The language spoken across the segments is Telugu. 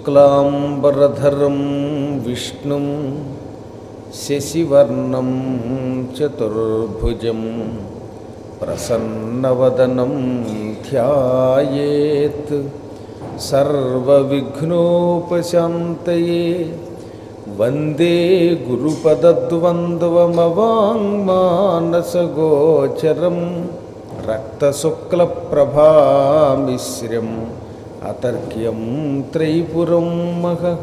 శుక్లాంబరధరం విష్ణుం శశివర్ణం చతుర్భుజం ప్రసన్నవదనం ధ్యాయేత్ సర్వవిఘ్నోపశాంతయే. వందే గురుపదద్వంద్వమవాంగ్మానసగోచరం రక్తశుక్లప్రభామిశ్రం అతర్క్యం త్రైపురం మహః.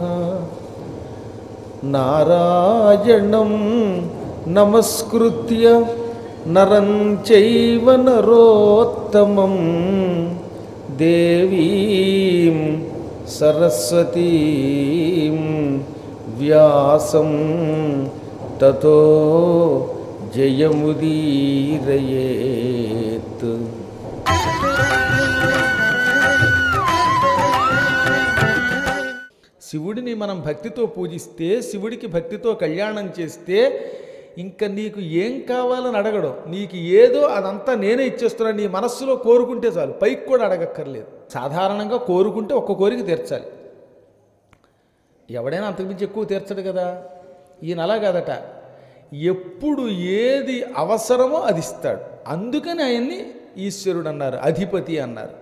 నారాయణం నమస్కృత్య నరం చైవ నరోత్తమం దేవీం సరస్వతీం వ్యాసం తతో జయముదీరయేత్. శివుడిని మనం భక్తితో పూజిస్తే, శివుడికి భక్తితో కళ్యాణం చేస్తే ఇంకా నీకు ఏం కావాలని అడగడం, నీకు ఏదో అదంతా నేనే ఇచ్చేస్తున్నాను. నీ మనస్సులో కోరుకుంటే చాలు, పైకి కూడా అడగక్కర్లేదు. సాధారణంగా కోరుకుంటే ఒక్క కోరిక తీర్చాలి. ఎవడైనా అంతకుమించి ఎక్కువ తీర్చడు కదా. ఈయన అలా కాదట, ఎప్పుడు ఏది అవసరమో అది ఇస్తాడు. అందుకని ఆయన్ని ఈశ్వరుడు అన్నారు, అధిపతి అన్నారు.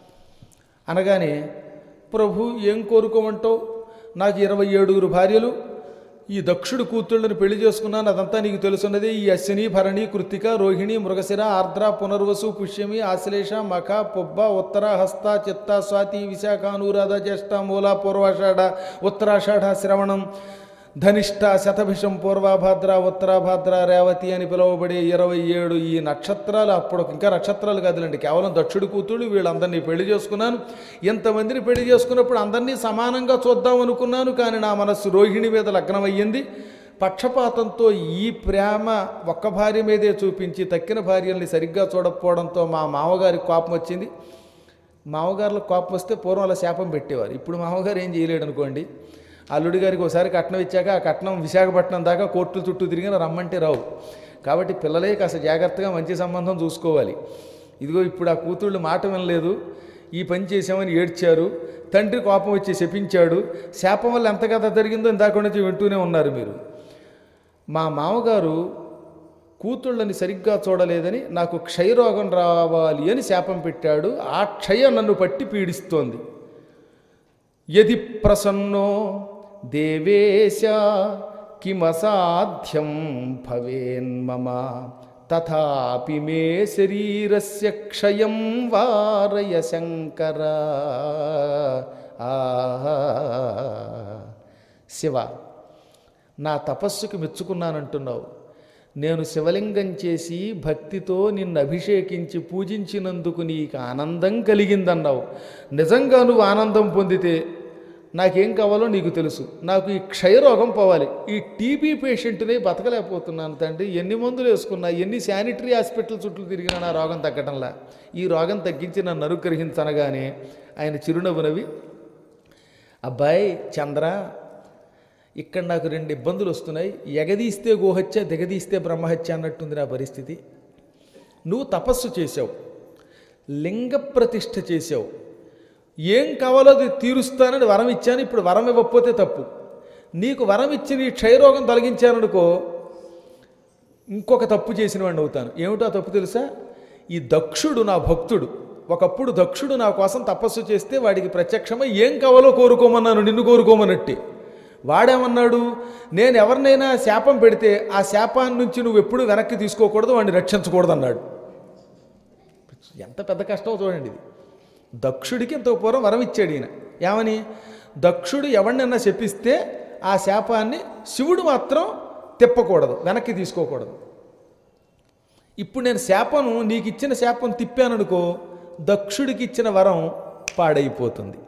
అనగానే ప్రభు ఏం కోరుకోమంటావు, నాకు 27 భార్యలు, ఈ దక్షుడు కూతుళ్ళని పెళ్లి చేసుకున్నాను, అదంతా నీకు తెలుసున్నది. ఈ అశ్విని, భరణి, కృత్తిక, రోహిణి, మృగశిర, ఆర్ద్ర, పునర్వసు, పుష్యమి, ఆశ్లేష, మఖ, పొబ్బ, ఉత్తర, హస్త, చిత్త, స్వాతి, విశాఖ, అనురాధ, జ్యేష్ఠ, మూల, పూర్వాషాఢ, ఉత్తరాషాఢ, శ్రవణం, ధనిష్ట, శతభిషం, పూర్వభాద్ర, ఉత్తరాభాద్ర, రేవతి అని పిలువబడే 27 ఈ నక్షత్రాలు. అప్పుడు ఇంకా నక్షత్రాలు కాదులండి, కేవలం దక్షుడి కూతుళ్ళు. వీళ్ళందరినీ పెళ్లి చేసుకున్నాను. ఎంతమందిని పెళ్లి చేసుకున్నప్పుడు అందరినీ సమానంగా చూద్దాం అనుకున్నాను, కానీ నా మనస్సు రోహిణి మీద లగ్నమయ్యింది. పక్షపాతంతో ఈ ప్రేమ ఒక్క భార్య మీదే చూపించి తక్కిన భార్యల్ని సరిగ్గా చూడకపోవడంతో మా మామగారికి కోపం వచ్చింది. మామగారులకు కోపం వస్తే పూర్వం అలా శాపం పెట్టేవారు. ఇప్పుడు మామగారు ఏం చేయలేడు అనుకోండి. అల్లుడి గారికి ఒకసారి కట్నం ఇచ్చాక ఆ కట్నం విశాఖపట్నం దాకా కోర్టుల చుట్టూ తిరిగిన రమ్మంటే రావు. కాబట్టి పిల్లలే కాస్త జాగ్రత్తగా మంచి సంబంధం చూసుకోవాలి. ఇదిగో ఇప్పుడు ఆ కూతుళ్ళు మాట వినలేదు, ఈ పని చేసామని ఏడ్చారు. తండ్రి కోపం వచ్చి శపించాడు. శాపం వల్ల ఎంత కథ జరిగిందో ఇందాక నుంచి వింటూనే ఉన్నారు మీరు. మా మామగారు కూతుళ్ళని సరిగ్గా చూడలేదని నాకు క్షయరోగం రావాలి అని శాపం పెట్టాడు. ఆ క్షయ నన్ను పట్టి పీడిస్తోంది. యది ప్రసన్నో దేవేశ కిమసాధ్యం భవేన్మమ తథాపి మే శరీరస్య క్షయం వారయ శంకర. శివ, నా తపస్సుకు మెచ్చుకున్నానంటున్నావు. నేను శివలింగం చేసి భక్తితో నిన్ను అభిషేకించి పూజించినందుకు నీకు ఆనందం కలిగిందన్నావు. నిజంగా నువ్వు ఆనందం పొందితే నాకేం కావాలో నీకు తెలుసు. నాకు ఈ క్షయరోగం పోవాలి. ఈ టీబీ పేషెంట్ని బతకలేకపోతున్నాను తండ్రి. ఎన్ని మందులు వేసుకున్నా, ఎన్ని శానిటరీ హాస్పిటల్ చుట్టూ తిరిగినా నా రోగం తగ్గటంలా. ఈ రోగం తగ్గించి నన్ను అనుగ్రహించనగానే ఆయన చిరునవ్వు నవ్వి, అబ్బాయి చంద్ర, ఇక్కడ నాకు 2 ఇబ్బందులు వస్తున్నాయి. ఎగదీస్తే గోహత్య, దిగదీస్తే బ్రహ్మహత్య అన్నట్టుంది నా పరిస్థితి. నువ్వు తపస్సు చేసావు, లింగ ప్రతిష్ఠ చేసావు, ఏం కావాలో అది తీరుస్తానని వరం ఇచ్చాను. ఇప్పుడు వరం ఇవ్వకపోతే తప్పు. నీకు వరం ఇచ్చి నీ క్షయరోగం తొలగించాననుకో, ఇంకొక తప్పు చేసిన వాడిని అవుతాను. ఏమిటో ఆ తప్పు తెలుసా? ఈ దక్షుడు నా భక్తుడు. ఒకప్పుడు దక్షుడు నా కోసం తపస్సు చేస్తే వాడికి ప్రత్యక్షమై ఏం కావాలో కోరుకోమన్నాను, నిన్ను కోరుకోమన్నట్టే. వాడేమన్నాడు, నేను ఎవరినైనా శాపం పెడితే ఆ శాపాన్ని నుంచి నువ్వు ఎప్పుడు వెనక్కి తీసుకోకూడదు, వాడిని రక్షించకూడదు అన్నాడు. ఎంత పెద్ద కష్టమో చూడండి ఇది. దక్షుడికి ఎంతో పూర్వం వరం ఇచ్చాడు ఈయన. ఏమని? దక్షుడు ఎవరినైనా శపిస్తే ఆ శాపాన్ని శివుడు మాత్రం తిప్పకూడదు, వెనక్కి తీసుకోకూడదు. ఇప్పుడు నేను శాపను, నీకు ఇచ్చిన శాపం తిప్పాననుకో, దక్షుడికి ఇచ్చిన వరం పాడైపోతుంది.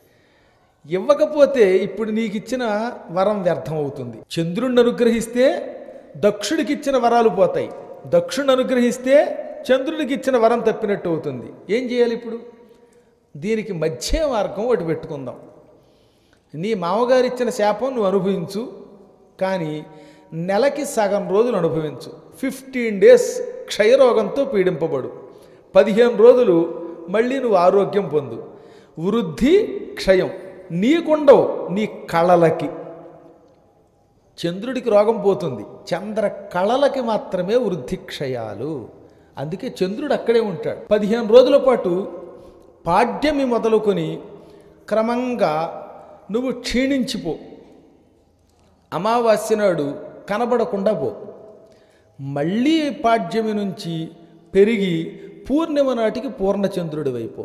ఇవ్వకపోతే ఇప్పుడు నీకు ఇచ్చిన వరం వ్యర్థం అవుతుంది. చంద్రుణ్ణి అనుగ్రహిస్తే దక్షుడికి ఇచ్చిన వరాలు పోతాయి, దక్షుణ్ణి అనుగ్రహిస్తే చంద్రుడికి ఇచ్చిన వరం తప్పినట్టు అవుతుంది. ఏం చేయాలి ఇప్పుడు? దీనికి మధ్య మార్గం ఒకటి పెట్టుకుందాం. నీ మామగారు ఇచ్చిన శాపం నువ్వు అనుభవించు, కానీ నెలకి సగం రోజులు అనుభవించు. 15 days క్షయరోగంతో పీడింపబడు, 15 రోజులు మళ్ళీ నువ్వు ఆరోగ్యం పొందు. వృద్ధి క్షయం నీకుండవు, నీ కళలకి. చంద్రుడికి రోగం పోతుంది, చంద్ర కళలకి మాత్రమే వృద్ధిక్షయాలు. అందుకే చంద్రుడు అక్కడే ఉంటాడు. 15 రోజుల పాటు పాడ్యమి మొదలుకొని క్రమంగా నువ్వు క్షీణించిపో. అమావాస్య నాడు కనబడకుండా పో. మళ్ళీ పాడ్యమి నుంచి పెరిగి పూర్ణిమ నాటికి పూర్ణచంద్రుడి వైపు.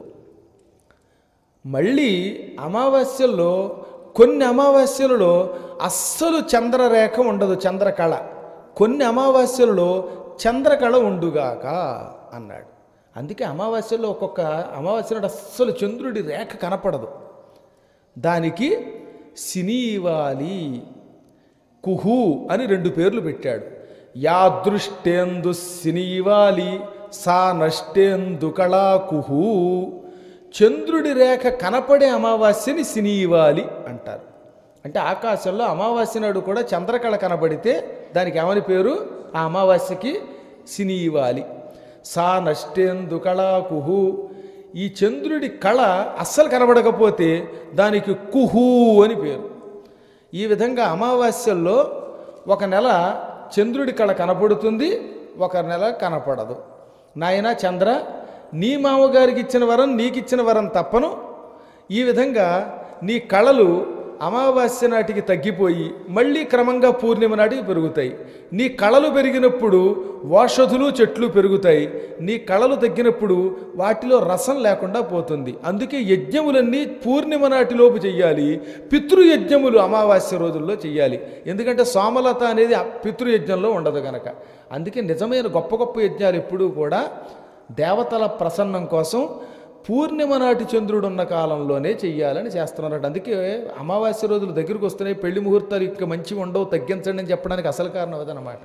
మళ్ళీ అమావాస్యల్లో కొన్ని అమావాస్యలలో అస్సలు చంద్రరేఖ ఉండదు, చంద్రకళ. కొన్ని అమావాస్యలలో చంద్రకళ ఉండుగాక అన్నాడు. అందుకే అమావాస్యలో ఒక్కొక్క అమావాస్య నాడు అస్సలు చంద్రుడి రేఖ కనపడదు. దానికి సినీవాలి, కుహు అని 2 పేర్లు పెట్టాడు. యాదృష్టేందు సినీవాలి సా నష్టేందు కళా కుహు. చంద్రుడి రేఖ కనపడే అమావాస్యని సినీవాలి అంటారు. అంటే ఆకాశంలో అమావాస్య నాడు కూడా చంద్రకళ కనబడితే దానికి ఏమని పేరు? ఆ అమావాస్యకి సినీవాలి. సా నష్టేందు కళా కుహు. ఈ చంద్రుడి కళ అస్సలు కనబడకపోతే దానికి కుహు అని పేరు. ఈ విధంగా అమావాస్యల్లో ఒక నెల చంద్రుడి కళ కనపడుతుంది, ఒక నెల కనపడదు. నాయనా చంద్ర, నీ మామగారికి ఇచ్చిన వరం నీకిచ్చిన వరం తప్పను. ఈ విధంగా నీ కళలు అమావాస్య నాటికి తగ్గిపోయి మళ్ళీ క్రమంగా పూర్ణిమ నాటికి పెరుగుతాయి. నీ కళలు పెరిగినప్పుడు ఓషధులు చెట్లు పెరుగుతాయి, నీ కళలు తగ్గినప్పుడు వాటిలో రసం లేకుండా పోతుంది. అందుకే యజ్ఞములన్నీ పూర్ణిమ నాటిలోపు చెయ్యాలి, పితృయజ్ఞములు అమావాస్య రోజుల్లో చెయ్యాలి. ఎందుకంటే సోమలత అనేది పితృయజ్ఞంలో ఉండదు కనుక. అందుకే నిజమైన గొప్ప గొప్ప యజ్ఞాలు ఎప్పుడూ కూడా దేవతల ప్రసన్నం కోసం పూర్ణిమ నాటి చంద్రుడు ఉన్న కాలంలోనే చెయ్యాలని చేస్తున్నారు. అందుకే అమావాస్య రోజులు దగ్గరికి వస్తున్నాయి, పెళ్లి ముహూర్తాలు ఇంకా మంచివి ఉండవు, తగ్గించండి అని చెప్పడానికి అసలు కారణం అదనమాట.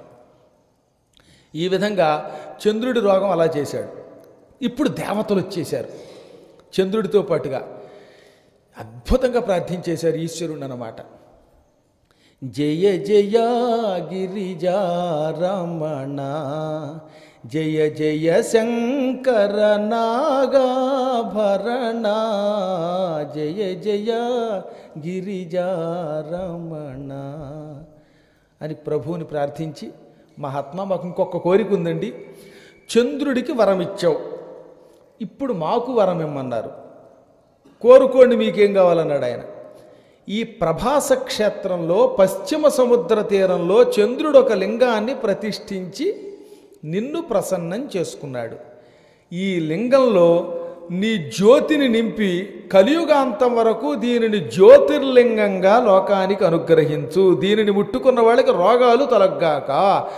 ఈ విధంగా చంద్రుడి రోగం అలా చేశాడు. ఇప్పుడు దేవతలు వచ్చేశారు చంద్రుడితో పాటుగా, అద్భుతంగా ప్రార్థించేశారు ఈశ్వరుడు అన్నమాట. జయ జయ గిరిజా రమణ, జయ జయ శంకర నాగాభరణ, జయ జయ గిరిజా రమణ అని ప్రభువుని ప్రార్థించి, మహాత్మా మాకు ఇంకొక కోరిక ఉందండి, చంద్రుడికి వరం ఇచ్చావు, ఇప్పుడు మాకు వరం ఇమ్మన్నారు, కోరుకోండి మీకేం కావాలన్నాడు ఆయన. ఈ ప్రభాస క్షేత్రంలో పశ్చిమ సముద్ర తీరంలో చంద్రుడు ఒక లింగాన్ని ప్రతిష్ఠించి నిన్ను ప్రసన్నం చేసుకున్నాడు. ఈ లింగంలో నీ జ్యోతిని నింపి కలియుగాంతం వరకు దీనిని జ్యోతిర్లింగంగా లోకానికి అనుగ్రహించు. దీనిని ముట్టుకున్న వాళ్ళకి రోగాలు తొలగ్గాక.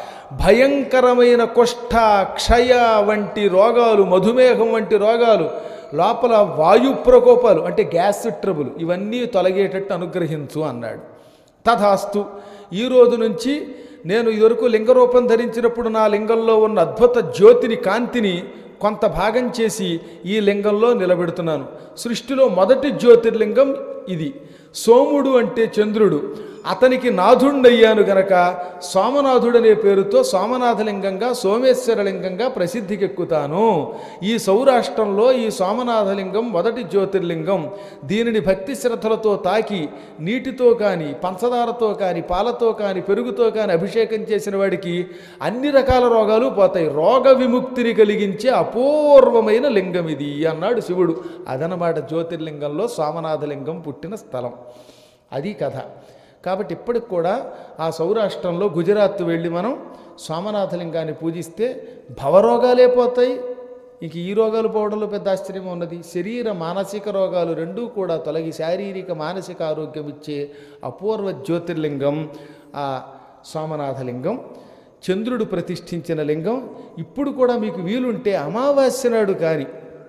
భయంకరమైన కుష్ఠ, క్షయ వంటి రోగాలు, మధుమేహం వంటి రోగాలు, లోపల వాయు ప్రకోపాలు అంటే గ్యాస్ ట్రబుల్, ఇవన్నీ తొలగేటట్టు అనుగ్రహించు అన్నాడు. తథాస్తు. ఈరోజు నుంచి నేను ఇదివరకు లింగరూపం ధరించినప్పుడు నా లింగంలో ఉన్న అద్భుత జ్యోతిని, కాంతిని కొంత భాగం చేసి ఈ లింగంలో నిలబెడుతున్నాను. సృష్టిలో మొదటి జ్యోతిర్లింగం ఇది. సోముడు అంటే చంద్రుడు, అతనికి నాథుండయ్యాను గనక సోమనాథుడనే పేరుతో సోమనాథలింగంగా, సోమేశ్వరలింగంగా ప్రసిద్ధికెక్కుతాను. ఈ సౌరాష్ట్రంలో ఈ సోమనాథలింగం మొదటి జ్యోతిర్లింగం. దీనిని భక్తి శ్రద్ధలతో తాకి నీటితో కానీ, పంచదారతో కానీ, పాలతో కానీ, పెరుగుతో కానీ అభిషేకం చేసిన వాడికి అన్ని రకాల రోగాలు పోతాయి. రోగ విముక్తిని కలిగించే అపూర్వమైన లింగం ఇది అన్నాడు శివుడు. అదనమాట జ్యోతిర్లింగంలో సోమనాథలింగం పుట్టిన స్థలం. అది కథ. కాబట్టి ఇప్పటికి కూడా ఆ సౌరాష్ట్రంలో గుజరాత్ వెళ్ళి మనం సోమనాథలింగాన్ని పూజిస్తే భవరోగాలే పోతాయి. ఇంక ఈ రోగాలు పోవడంలో పెద్ద ఆశ్చర్యం ఉన్నది. శరీర మానసిక రోగాలు రెండూ కూడా తొలగి శారీరక మానసిక ఆరోగ్యం ఇచ్చే అపూర్వ జ్యోతిర్లింగం ఆ సోమనాథలింగం, చంద్రుడు ప్రతిష్ఠించిన లింగం. ఇప్పుడు కూడా మీకు వీలుంటే అమావాస్య నాడు కానీ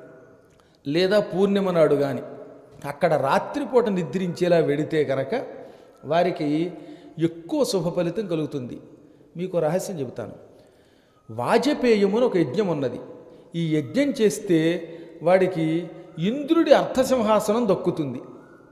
లేదా పూర్ణిమ నాడు కానీ అక్కడ రాత్రిపూట నిద్రించేలా వెడితే కనుక వారికి ఎక్కువ శుభ ఫలితం కలుగుతుంది. మీకు రహస్యం చెబుతాను. వాజపేయము అని ఒక యజ్ఞం ఉన్నది. ఈ యజ్ఞం చేస్తే వాడికి ఇంద్రుడి అర్థసింహాసనం దక్కుతుంది.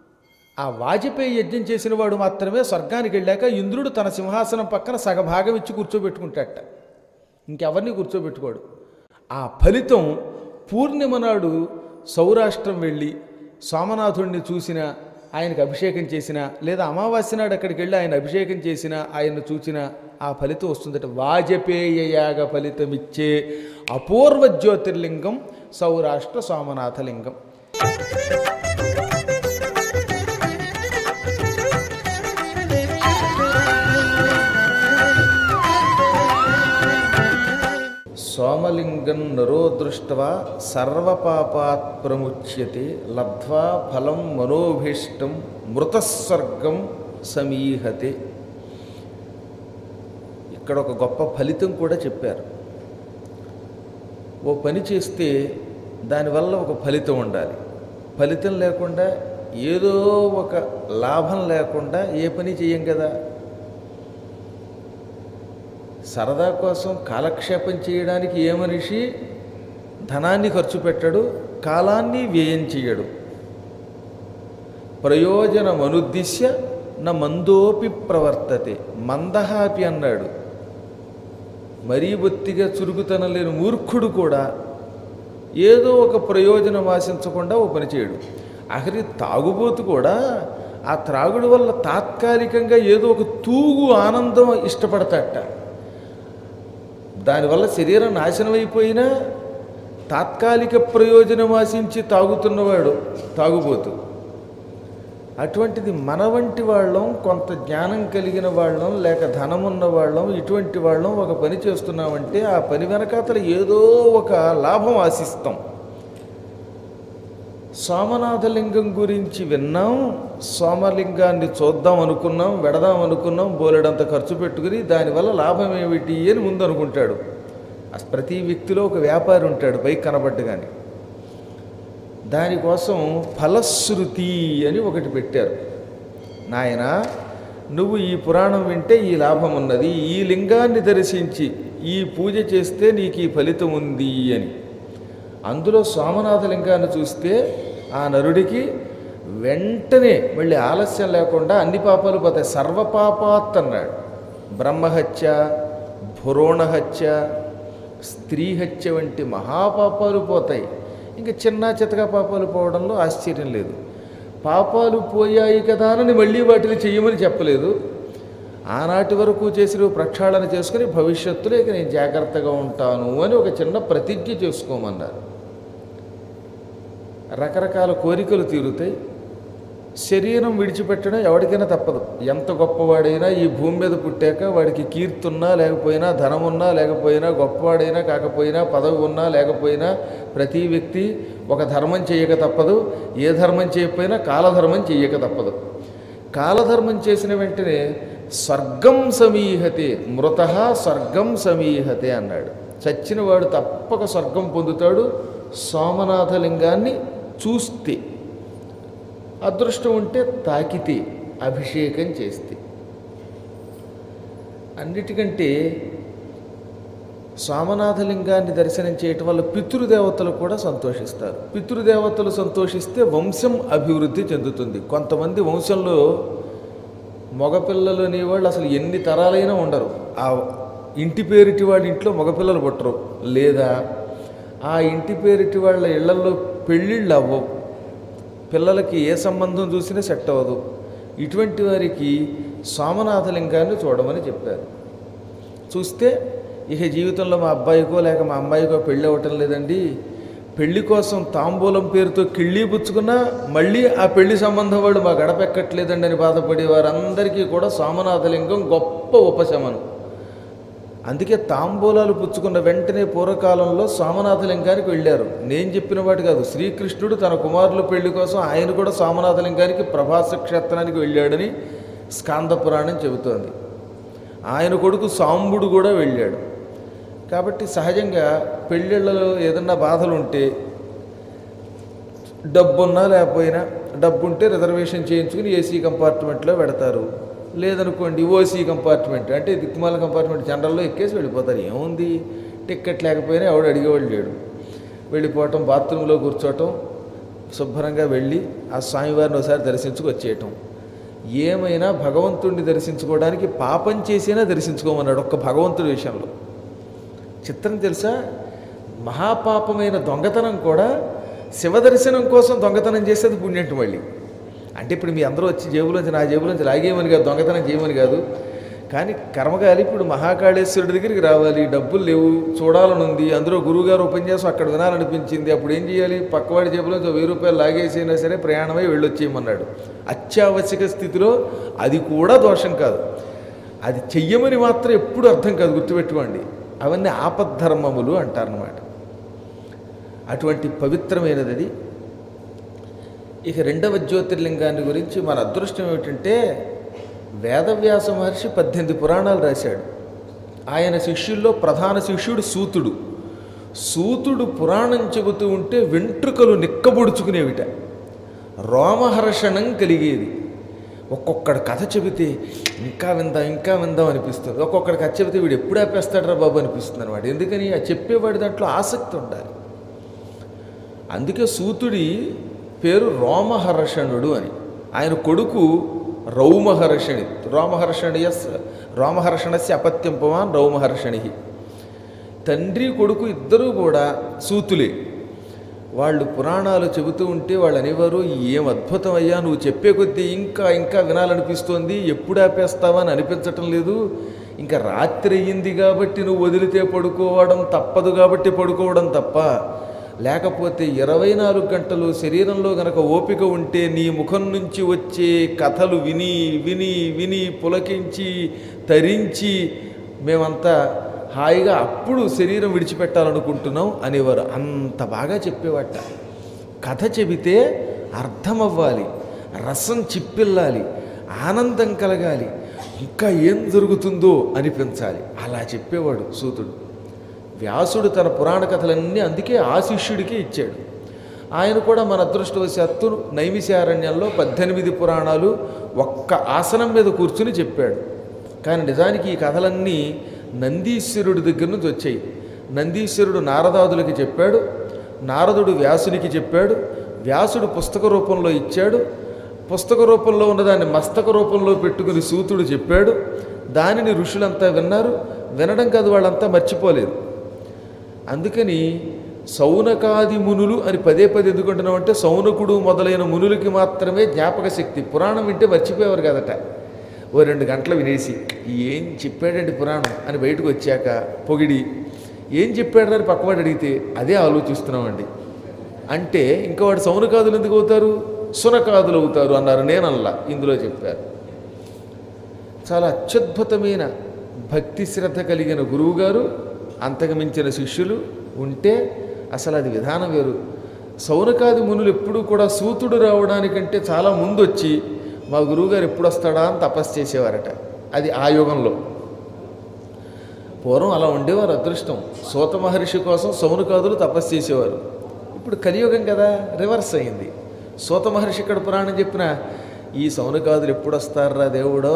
ఆ వాజపేయి యజ్ఞం చేసిన వాడు మాత్రమే స్వర్గానికి వెళ్ళాక ఇంద్రుడు తన సింహాసనం పక్కన సగభాగం ఇచ్చి కూర్చోబెట్టుకుంటాట, ఇంకెవరిని కూర్చోబెట్టుకోడు. ఆ ఫలితం పూర్ణిమ నాడు సౌరాష్ట్రం వెళ్ళి సోమనాథుడిని చూసిన ఆయనకు అభిషేకం చేసినా లేదా అమావాస్య నాడు అక్కడికి వెళ్ళి ఆయన అభిషేకం చేసినా ఆయన్ను చూసినా ఆ ఫలితం వస్తుందట. వాజపేయ యాగ ఫలితమిచ్చే అపూర్వ జ్యోతిర్లింగం సౌరాష్ట్ర సోమనాథలింగం. సోమలింగం నరో దృష్ట్వా సర్వపాపాత్ ప్రముచ్యతే లబ్ధ్వా ఫలం మనోభీష్టం మృతస్వర్గం సమీహతే. ఇక్కడ ఒక గొప్ప ఫలితం కూడా చెప్పారు. ఓ పని చేస్తే దానివల్ల ఒక ఫలితం ఉండాలి. ఫలితం లేకుండా ఏదో ఒక లాభం లేకుండా ఏ పని చేయం కదా. సరదా కోసం కాలక్షేపం చేయడానికి ఏ మనిషి ధనాన్ని ఖర్చు పెట్టడు, కాలాన్ని వ్యయం చేయడు. ప్రయోజనమనుద్దిశ్య న మందోపి ప్రవర్తతే. మందహాపి అన్నాడు. మరీ బొత్తిగా చురుకుతనం లేని మూర్ఖుడు కూడా ఏదో ఒక ప్రయోజనం ఆశించకుండా ఓ పని చేయడు. ఆఖరి తాగుబోతు కూడా ఆ త్రాగుడు వల్ల తాత్కాలికంగా ఏదో ఒక తూగు ఆనందం ఇష్టపడతాట. దానివల్ల శరీరం నాశనం అయిపోయినా తాత్కాలిక ప్రయోజనం ఆశించి తాగుతున్నవాడు తాగుబోతు. అటువంటిది మన వంటి వాళ్ళం, కొంత జ్ఞానం కలిగిన వాళ్ళం, లేక ధనం ఉన్న వాళ్ళం, ఇటువంటి వాళ్ళం ఒక పని చేస్తున్నామంటే ఆ పని వెనకాతల ఏదో ఒక లాభం ఆశిస్తాం. సోమనాథలింగం గురించి విన్నాం, సోమలింగాన్ని చూద్దాం అనుకున్నాం, వెడదాం అనుకున్నాం, బోలెడంత ఖర్చు పెట్టుకుని దానివల్ల లాభం ఏమిటి అని ముందు అనుకుంటాడు. ప్రతి వ్యక్తిలో ఒక వ్యాపారి ఉంటాడు పైకి కనబడ్డు. కానీ దానికోసం ఫలశ్రుతి అని ఒకటి పెట్టారు. నాయన, నువ్వు ఈ పురాణం వింటే ఈ లాభం ఉన్నది, ఈ లింగాన్ని దర్శించి ఈ పూజ చేస్తే నీకు ఈ ఫలితం ఉంది అని. అందులో సోమనాథలింగాన్ని చూస్తే ఆ నరుడికి వెంటనే మళ్ళీ ఆలస్యం లేకుండా అన్ని పాపాలు పోతాయి. సర్వపాపాత్ అన్నాడు. బ్రహ్మహత్య, భ్రూణహత్య, స్త్రీహత్య వంటి మహాపాపాలు పోతాయి. ఇంకా చిన్న చితక పాపాలు పోవడంలో ఆశ్చర్యం లేదు. పాపాలు పోయాయి కదా అని మళ్ళీ వాటిని చెయ్యమని చెప్పలేదు. ఆనాటి వరకు చేసి ప్రక్షాళన చేసుకుని భవిష్యత్తులో ఇక నేను జాగ్రత్తగా ఉంటాను అని ఒక చిన్న ప్రతిజ్ఞ చేసుకోమన్నారు. రకరకాల కోరికలు తీరుతాయి. శరీరం విడిచిపెట్టడం ఎవరికైనా తప్పదు. ఎంత గొప్పవాడైనా ఈ భూమి మీద పుట్టాక వాడికి కీర్తున్నా లేకపోయినా, ధనమున్నా లేకపోయినా, గొప్పవాడైనా కాకపోయినా, పదవి ఉన్నా లేకపోయినా ప్రతి వ్యక్తి ఒక ధర్మం చేయక తప్పదు. ఏ ధర్మం చేయకపోయినా కాలధర్మం చేయక తప్పదు. కాలధర్మం చేసిన వెంటనే స్వర్గం సమీహతే, మృత స్వర్గం సమీహతే అన్నాడు. చచ్చినవాడు తప్పక స్వర్గం పొందుతాడు సోమనాథలింగాన్ని చూస్తే. అదృష్టం ఉంటే తాకితే, అభిషేకం చేస్తే. అన్నిటికంటే సోమనాథలింగాన్ని దర్శనం చేయటం వల్ల పితృదేవతలు కూడా సంతోషిస్తారు. పితృదేవతలు సంతోషిస్తే వంశం అభివృద్ధి చెందుతుంది. కొంతమంది వంశంలో మగపిల్లలు అనేవాళ్ళు అసలు ఎన్ని తరాలైనా ఉండరు. ఆ ఇంటి పేరిటి వాళ్ళ ఇంట్లో మగపిల్లలు పుట్టరు, లేదా ఆ ఇంటి పేరిటి వాళ్ళ ఇళ్లలో పెళ్ళిళ్ళు అవ్వవు, పిల్లలకి ఏ సంబంధం చూసినా సెట్ అవ్వదు. ఇటువంటి వారికి సోమనాథలింగాన్ని చూడమని చెప్పారు. చూస్తే ఇక జీవితంలో మా అబ్బాయికో లేక మా అమ్మాయికో పెళ్ళి అవ్వటం లేదండి, పెళ్లి కోసం తాంబూలం పేరుతో కిళ్ళీ పుచ్చుకున్నా మళ్ళీ ఆ పెళ్లి సంబంధం వాడు మా గడపెక్కట్లేదండి అని బాధపడే వారందరికీ కూడా సోమనాథలింగం గొప్ప ఉపశమనం. అందుకే తాంబూలాలు పుచ్చుకున్న వెంటనే పూర్వకాలంలో సోమనాథలింగానికి వెళ్ళారు. నేను చెప్పిన వాటి కాదు, శ్రీకృష్ణుడు తన కుమారుల పెళ్లి కోసం ఆయన కూడా సోమనాథలింగానికి ప్రభాస క్షేత్రానికి వెళ్ళాడని స్కాంద పురాణం చెబుతోంది. ఆయన కొడుకు సాంబుడు కూడా వెళ్ళాడు. కాబట్టి సహజంగా పెళ్ళిళ్ళలో ఏదన్నా బాధలు ఉంటే డబ్బున్నా లేకపోయినా, డబ్బుంటే రిజర్వేషన్ చేయించుకుని ఏసీ కంపార్ట్మెంట్లో పెడతారు. లేదనుకోండి ఓసీ కంపార్ట్మెంట్ అంటే దిక్కుమాల కంపార్ట్మెంట్ జనరల్లో ఎక్కేసి వెళ్ళిపోతారు. ఏముంది, టిక్కెట్ లేకపోయినా ఎవడు అడిగేవాళ్ళు లేడు. వెళ్ళిపోవటం, బాత్రూంలో కూర్చోవటం, శుభ్రంగా వెళ్ళి ఆ స్వామివారిని ఒకసారి దర్శించుకు వచ్చేయటం. ఏమైనా భగవంతుడిని దర్శించుకోవడానికి పాపం చేసినా దర్శించుకోమన్నాడు ఒక్క భగవంతుడి విషయంలో. చిత్రం తెలుసా, మహాపాపమైన దొంగతనం కూడా శివదర్శనం కోసం దొంగతనం చేసేది పుణ్యంటి. మళ్ళీ అంటే ఇప్పుడు మీ అందరూ వచ్చి జేబులోంచి నా జేబులోంచి లాగేయమని కాదు, దొంగతనం చేయమని కాదు. కానీ కర్మగాలి ఇప్పుడు మహాకాళేశ్వరుడి దగ్గరికి రావాలి, డబ్బులు లేవు, చూడాలని ఉంది, అందులో గురువుగారు ఉపన్యాసం అక్కడ వినాలనిపించింది. అప్పుడు ఏం చేయాలి? పక్కవాడి జేబులోంచి 1000 రూపాయలు లాగేసైనా సరే ప్రయాణమై వెళ్ళొచ్చేయమన్నాడు. అత్యావశ్యక స్థితిలో అది కూడా దోషం కాదు. అది చెయ్యమని మాత్రం ఎప్పుడు అర్థం కాదు, గుర్తుపెట్టుకోండి. అవన్నీ ఆపద్ధర్మములు అంటారన్నమాట. అటువంటి పవిత్రమైనది అది. ఇక రెండవ జ్యోతిర్లింగాన్ని గురించి మన అదృష్టం ఏమిటంటే, వేదవ్యాస మహర్షి 18 పురాణాలు రాశాడు. ఆయన శిష్యుల్లో ప్రధాన శిష్యుడు సూతుడు. సూతుడు పురాణం చెబుతూ ఉంటే వెంట్రుకలు నిక్కబొడుచుకునేవిట, రోమహర్షణం కలిగేది. ఒక్కొక్కడు కథ చెబితే ఇంకా విందాం అనిపిస్తుంది. ఒక్కొక్కడి కథ చెబితే వీడు ఎప్పుడు ఆపేస్తాడరా బాబు అనిపిస్తుంది అనమాట. ఎందుకని? ఆ చెప్పేవాడి దాంట్లో ఆసక్తి ఉండాలి. అందుకే సూతుడి పేరు రోమహర్షణుడు అని. ఆయన కొడుకు రౌమహర్షణి. రోమహర్షణస్య అపత్యం పుమాన్ రౌమహర్షణి. తండ్రి కొడుకు ఇద్దరూ కూడా సూతులే. వాళ్ళు పురాణాలు చెబుతూ ఉంటే వాళ్ళు అనేవారు, ఏం అద్భుతం అయ్యా, నువ్వు చెప్పే కొద్దీ ఇంకా వినాలనిపిస్తోంది, ఎప్పుడు ఆపేస్తావా అని అనిపించటం లేదు. ఇంకా రాత్రి అయ్యింది కాబట్టి నువ్వు వదిలితే పడుకోవడం తప్పదు, కాబట్టి పడుకోవడం తప్ప, లేకపోతే 24 గంటలు శరీరంలో గనక ఓపిక ఉంటే నీ ముఖం నుంచి వచ్చే కథలు విని విని విని పులకించి తరించి మేమంతా హాయిగా అప్పుడు శరీరం విడిచిపెట్టాలనుకుంటున్నాం అనేవారు. అంత బాగా చెప్పేవాట. కథ చెబితే అర్థమవ్వాలి, రసం చిప్పిల్లాలి, ఆనందం కలగాలి, ఇంకా ఏం జరుగుతుందో అనిపించాలి. అలా చెప్పేవాడు సూతుడు. వ్యాసుడు తన పురాణ కథలన్నీ అందుకే ఆ శిష్యుడికి ఇచ్చాడు. ఆయన కూడా మన అదృష్టవశాత్తు నైమిషారణ్యంలో 18 పురాణాలు ఒక్క ఆసనం మీద కూర్చుని చెప్పాడు. కానీ నిజానికి ఈ కథలన్నీ నందీశ్వరుడి దగ్గర నుంచి వచ్చాయి. నందీశ్వరుడు నారదాదులకి చెప్పాడు, నారదుడు వ్యాసునికి చెప్పాడు, వ్యాసుడు పుస్తక రూపంలో ఇచ్చాడు, పుస్తక రూపంలో ఉన్నదాన్ని మస్తక రూపంలో పెట్టుకుని సూతుడు చెప్పాడు. దానిని ఋషులంతా విన్నారు. వినడం కాదు, వాళ్ళంతా మర్చిపోలేదు. అందుకని సౌనకాది మునులు అని పదే ఎందుకుంటున్నామంటే, సౌనకుడు మొదలైన మునులకి మాత్రమే జ్ఞాపక శక్తి. పురాణం వింటే మర్చిపోయేవారు కదట. ఓ 2 గంటలు వినేసి ఏం చెప్పాడండి పురాణం అని బయటకు వచ్చాక పొగిడి ఏం చెప్పాడు అని పక్కవాడు అడిగితే అదే ఆలోచిస్తున్నామండి అంటే ఇంకా వాడు సౌనకాదులు ఎందుకు అవుతారు? సునకాదులు అవుతారు అన్నారు. నేనల్లా ఇందులో చెప్పారు. చాలా అత్యద్భుతమైన భక్తి శ్రద్ధ కలిగిన గురువుగారు, అంతకుమించిన శిష్యులు ఉంటే అసలు అది విధానం వేరు. సౌనకాది మునులు ఎప్పుడూ కూడా సూతుడు రావడానికంటే చాలా ముందు వచ్చి మా గురువుగారు ఎప్పుడు వస్తాడా అని తపస్సు చేసేవారట. అది ఆ యుగంలో. పూర్వం అలా ఉండేవారు. అదృష్టం. సూత మహర్షి కోసం సౌనకాదులు తపస్సు చేసేవారు. ఇప్పుడు కలియుగం కదా, రివర్స్ అయింది. సూత మహర్షి ఇక్కడ పురాణం చెప్పిన ఈ సౌనకాదులు ఎప్పుడు వస్తారా దేవుడో,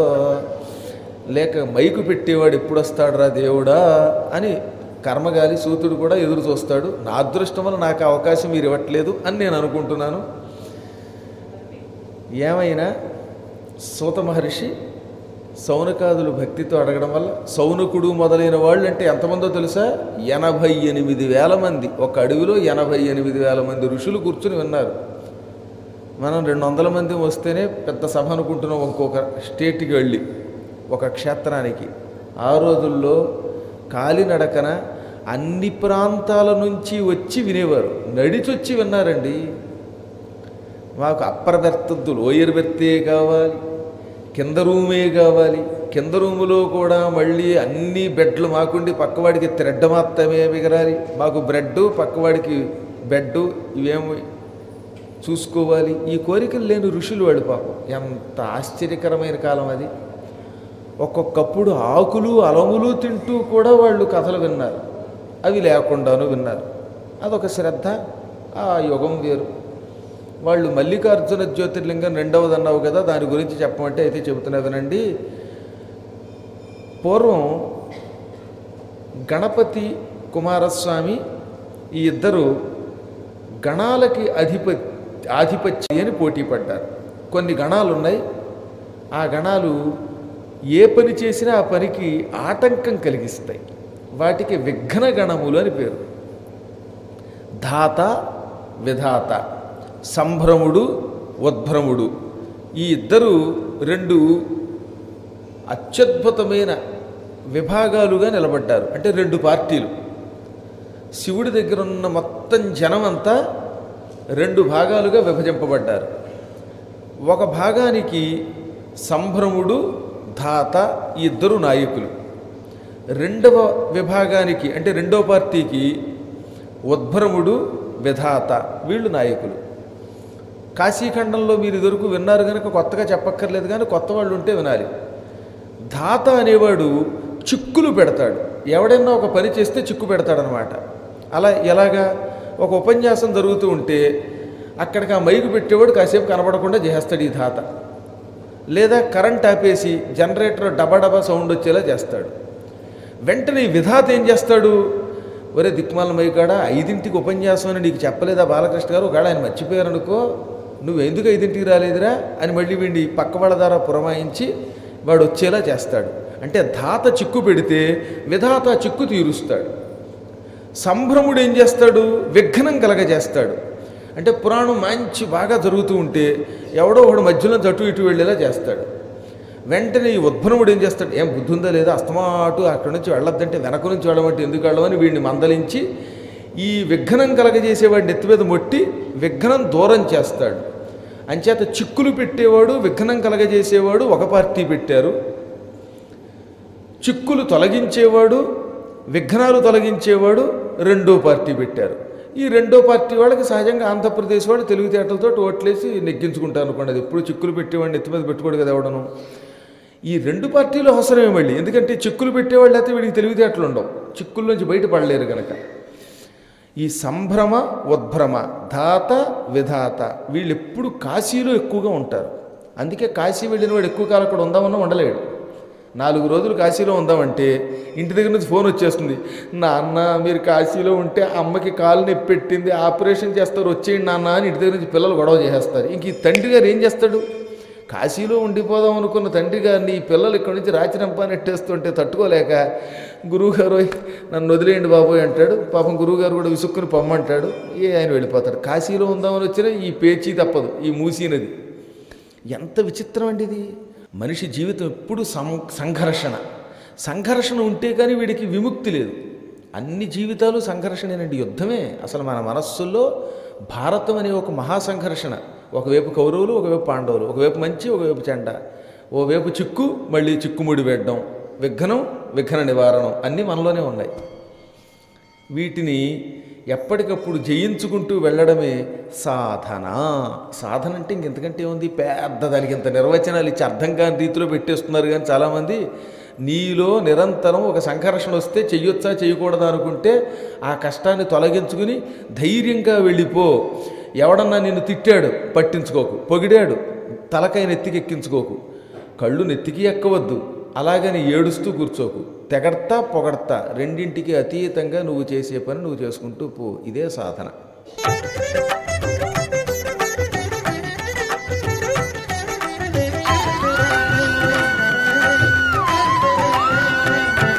లేక మైకు పెట్టేవాడు ఎప్పుడు వస్తాడరా దేవుడా అని కర్మగాలి సూతుడు కూడా ఎదురు చూస్తాడు. నా అదృష్టం వల్ల నాకు అవకాశం మీరు ఇవ్వట్లేదు అని నేను అనుకుంటున్నాను. ఏమైనా సూత మహర్షి సౌనకాదులు భక్తితో అడగడం వల్ల, సౌనకుడు మొదలైన వాళ్ళు అంటే ఎంతమందో తెలుసా? 88,000 మంది. ఒక అడవిలో 88,000 మంది ఋషులు కూర్చుని విన్నారు. మనం 200 మంది వస్తేనే పెద్ద సభ అనుకుంటున్నాం ఇంకొక స్టేట్కి వెళ్ళి, ఒక క్షేత్రానికి. ఆ రోజుల్లో కాలినడకన అన్ని ప్రాంతాల నుంచి వచ్చి వినేవారు. నడిచొచ్చి విన్నారండి. మాకు అప్పర్ బెర్త్ లోయర్ బెర్తే కావాలి, కింద రూమే కావాలి. కింద రూములో కూడా మళ్ళీ అన్ని బెడ్లు మాకుండి పక్కవాడికి థ్రెడ్ మాత్రమే మిగలాలి. మాకు బ్రెడ్, పక్కవాడికి బెడ్, ఇవేమి చూసుకోవాలి. ఈ కోరికలు లేని ఋషులు వాడు పాపం. ఎంత ఆశ్చర్యకరమైన కాలం అది. ఒక్కొక్కప్పుడు ఆకులు అలములు తింటూ కూడా వాళ్ళు కథలు విన్నారు. అవి లేకుండాను విన్నారు. అదొక శ్రద్ధ. ఆ యుగం వేరు. వాళ్ళు మల్లికార్జున జ్యోతిర్లింగం రెండవది అన్నావు కదా, దాని గురించి చెప్పమంటే అయితే చెబుతున్నా వినండి. పూర్వం గణపతి కుమారస్వామి ఈ ఇద్దరు గణాలకి ఆధిపత్యం అని పోటీ పడ్డారు. కొన్ని గణాలు ఉన్నాయి. ఆ గణాలు ఏ పని చేసినా ఆ పనికి ఆటంకం కలిగిస్తాయి. వాటికి విఘ్న గణములు అని పేరు. ధాత, విధాత, సంభ్రముడు, ఉద్భ్రముడు, ఈ ఇద్దరు రెండు అత్యద్భుతమైన విభాగాలుగా నిలబడ్డారు. అంటే రెండు పార్టీలు. శివుడి దగ్గర ఉన్న మొత్తం జనం అంతా రెండు భాగాలుగా విభజింపబడ్డారు. ఒక భాగానికి సంభ్రముడు, ధాత ఈ ఇద్దరు నాయకులు. రెండవ విభాగానికి అంటే రెండవ పార్టీకి ఉద్భ్రముడు, విధాత వీళ్ళు నాయకులు. కాశీఖండంలో మీరు ఇదివరకు విన్నారు కనుక కొత్తగా చెప్పక్కర్లేదు, కానీ కొత్త వాళ్ళు ఉంటే వినాలి. ధాత అనేవాడు చిక్కులు పెడతాడు. ఎవడైనా ఒక పని చేస్తే చిక్కు పెడతాడనమాట. అలా ఎలాగా, ఒక ఉపన్యాసం జరుగుతూ ఉంటే అక్కడికి ఆ మైకు పెట్టేవాడు కాసేపు కనబడకుండా చేస్తాడు ఈ ధాత. లేదా కరెంట్ ఆపేసి జనరేటర్ డబా సౌండ్ వచ్చేలా చేస్తాడు. వెంటనే ఈ విధాత ఏం చేస్తాడు, ఒరే దిక్మాల మైకాడా 5ంటికి ఉపన్యాసం అని నీకు చెప్పలేదా బాలకృష్ణ గారు, ఒకవేళ ఆయన మర్చిపోయారనుకో, నువ్వు ఎందుకు 5ంటికి రాలేదురా అని మళ్ళీ వీడిని పక్క వాళ్ళ ద్వారా పురమాయించి వాడు వచ్చేలా చేస్తాడు. అంటే ధాత చిక్కు పెడితే విధాత చిక్కు తీరుస్తాడు. సంభ్రముడు ఏం చేస్తాడు, విఘ్నం కలగజేస్తాడు. అంటే పురాణం మంచి బాగా జరుగుతూ ఉంటే ఎవడో ఒకడు మధ్యలో అటు ఇటు వెళ్ళేలా చేస్తాడు. వెంటనే ఈ ఉద్భ్రముడు ఏం చేస్తాడు, ఏం బుద్ధి ఉందా లేదా, అస్తమాటు అక్కడి నుంచి వెళ్ళొద్దంటే వెనక నుంచి వెళ్ళమంటే ఎందుకు వెళ్ళమని వీడిని మందలించి ఈ విఘ్నం కలగజేసేవాడిని నెత్తి మీద మొట్టి విఘ్నం దూరం చేస్తాడు. అంచేత చిక్కులు పెట్టేవాడు, విఘ్నం కలగజేసేవాడు ఒక పార్టీ పెట్టారు. చిక్కులు తొలగించేవాడు, విఘ్నాలు తొలగించేవాడు రెండో పార్టీ పెట్టారు. ఈ రెండో పార్టీ వాళ్ళకి సహజంగా ఆంధ్రప్రదేశ్ వాళ్ళు తెలివితేటలతో ఓట్లేసి నెగ్గించుకుంటారు అనుకోండి. అది ఎప్పుడు చిక్కులు పెట్టేవాడిని ఎత్తి మీద పెట్టుకోడు కదా ఎవడను. ఈ రెండు పార్టీలు అవసరమే మళ్ళీ, ఎందుకంటే చిక్కులు పెట్టేవాళ్ళు అయితే వీడికి తెలివితేటలు ఉండవు, చిక్కుల్లోంచి బయటపడలేరు కనుక. ఈ సంభ్రమ, ఉద్భ్రమ, ధాత, విధాత వీళ్ళు ఎప్పుడు కాశీలో ఎక్కువగా ఉంటారు. అందుకే కాశీ వెళ్ళిన వాడు ఎక్కువ కాలం అక్కడ ఉందామన్నా ఉండలేడు. 4 రోజులు కాశీలో ఉందామంటే ఇంటి దగ్గర నుంచి ఫోన్ వచ్చేస్తుంది, నాన్న మీరు కాశీలో ఉంటే అమ్మకి కాలు నొప్పి పెట్టింది, ఆపరేషన్ చేస్తారు, వచ్చేయండి నాన్న అని ఇంటి దగ్గర నుంచి పిల్లలు గొడవ చేసేస్తారు. ఇంక ఈ తండ్రి గారు ఏం చేస్తాడు, కాశీలో ఉండిపోదాం అనుకున్న తండ్రి గారిని ఈ పిల్లలు ఇక్కడి నుంచి రాచిరంపా నెట్టేస్తుంటే తట్టుకోలేక, గురువుగారు నన్ను వదిలేయండి బాబోయ్ అంటాడు. పాపం గురువుగారు కూడా విసుక్కుని పొమ్మంటాడు. ఆయన వెళ్ళిపోతాడు. కాశీలో ఉందామని వచ్చినా ఈ పేచీ తప్పదు, ఈ మూసీనది. ఎంత విచిత్రం అండి ఇది. మనిషి జీవితం ఎప్పుడు సంఘర్షణ ఉంటే కానీ వీడికి విముక్తి లేదు. అన్ని జీవితాలు సంఘర్షణేనండి, యుద్ధమే. అసలు మన మనస్సుల్లో భారతం అనే ఒక మహాసంఘర్షణ. ఒకవైపు కౌరవులు, ఒకవైపు పాండవులు, ఒకవైపు మంచి, ఒకవైపు చెండ, ఓవైపు చిక్కు, మళ్ళీ చిక్కుముడి వేయడం, విఘ్న నివారణం అన్నీ మనలోనే ఉన్నాయి. వీటిని ఎప్పటికప్పుడు జయించుకుంటూ వెళ్ళడమే సాధన. సాధన అంటే ఇంకెంతకంటే ఏముంది, పెద్ద దానికి ఇంత నిర్వచనాలు ఇచ్చి అర్థం కాని రీతిలో పెట్టేస్తున్నారు. కానీ చాలామంది నీలో నిరంతరం ఒక సంఘర్షణ వస్తే చెయ్యొచ్చా చేయకూడదా అనుకుంటే ఆ కష్టాన్ని తొలగించుకుని ధైర్యంగా వెళ్ళిపో. ఎవడన్నా నిన్ను తిట్టాడు పట్టించుకోకు, పొగిడాడు తలకై నెత్తికెక్కించుకోకు, కళ్ళు నెత్తికి ఎక్కవద్దు, అలాగని ఏడుస్తూ కూర్చోకు. తెగడతా పొగడతా రెండింటికి అతీతంగా నువ్వు చేసే పని నువ్వు చేసుకుంటూ పో. ఇదే సాధన.